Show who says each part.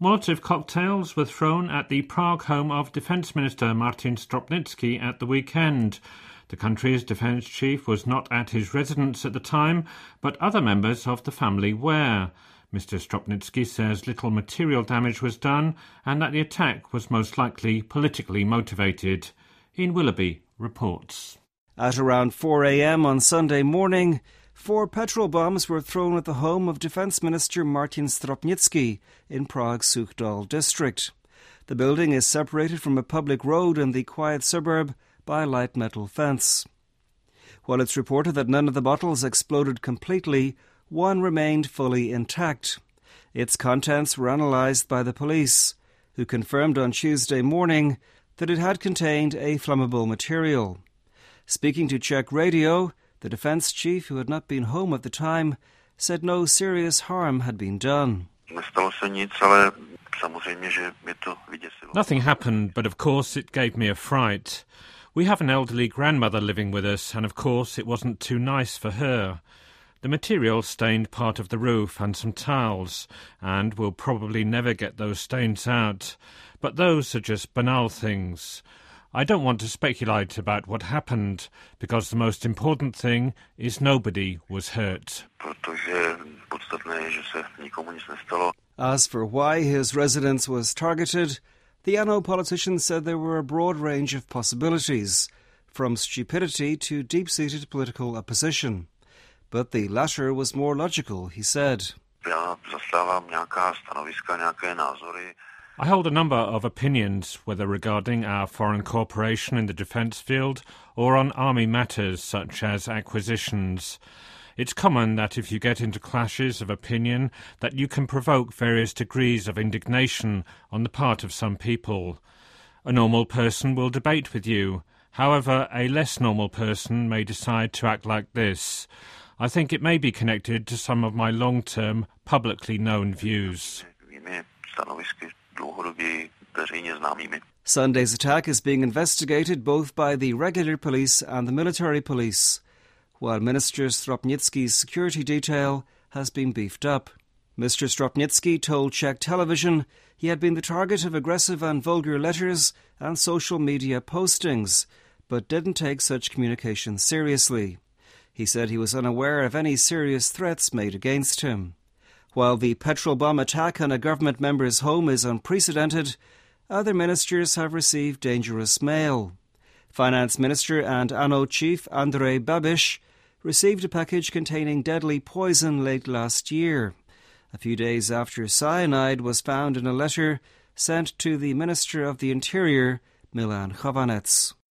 Speaker 1: Molotov cocktails were thrown at the Prague home of Defence Minister Martin Stropnický at the weekend. The country's defence chief was not at his residence at the time, but other members of the family were. Mr. Stropnický says little material damage was done and that the attack was most likely politically motivated. Ian Willoughby reports.
Speaker 2: At around 4 a.m. on Sunday morning, 4 petrol bombs were thrown at the home of Defence Minister Martin Stropnický in Prague's Suchdol district. The building is separated from a public road in the quiet suburb by a light metal fence. While it's reported that none of the bottles exploded completely, one remained fully intact. Its contents were analysed by the police, who confirmed on Tuesday morning that it had contained a flammable material. Speaking to Czech radio, the defence chief, who had not been home at the time, said no serious harm had been done.
Speaker 1: Nothing happened, but of course it gave me a fright. We have an elderly grandmother living with us, and of course it wasn't too nice for her. The material stained part of the roof and some tiles, and we'll probably never get those stains out. But those are just banal things. I don't want to speculate about what happened, because the most important thing is nobody was hurt.
Speaker 2: As for why his residence was targeted, the ANO politician said there were a broad range of possibilities, from stupidity to deep-seated political opposition. But the latter was more logical, he said.
Speaker 1: I hold a number of opinions, whether regarding our foreign cooperation in the defence field or on army matters such as acquisitions. It's common that if you get into clashes of opinion that you can provoke various degrees of indignation on the part of some people. A normal person will debate with you. However, a less normal person may decide to act like this. I think it may be connected to some of my long-term, publicly known views.
Speaker 2: Sunday's attack is being investigated both by the regular police and the military police, while Minister Stropnický's security detail has been beefed up. Mr. Stropnický told Czech television he had been the target of aggressive and vulgar letters and social media postings, but didn't take such communication seriously. He said he was unaware of any serious threats made against him. While the petrol bomb attack on a government member's home is unprecedented, other ministers have received dangerous mail. Finance Minister and ANO Chief Andrej Babiš received a package containing deadly poison late last year, a few days after cyanide was found in a letter sent to the Minister of the Interior, Milan Chovanec.